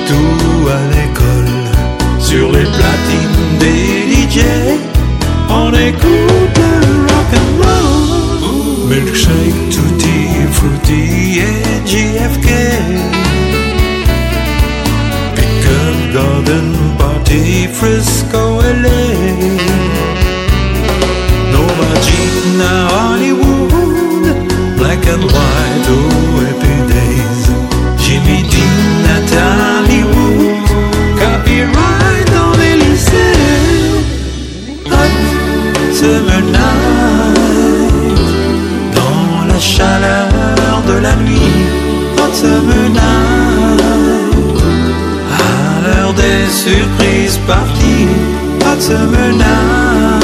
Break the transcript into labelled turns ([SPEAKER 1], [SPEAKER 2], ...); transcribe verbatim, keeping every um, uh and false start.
[SPEAKER 1] tout à l'école. Sur les platines des D J, on écoute le rock'n'roll. Milkshake, Tutti Frutti et J F K. Pickle Garden Party, Frisco, L A. Nova Gina, Hollywood, Black and White, oh happy days. Jimmy Dean, Natalie Wood, copyright dans les lycées. Hot Summer Night, dans la chaleur de la nuit. Hot Summer Night, à l'heure des surprises parties. Hot Summer Night.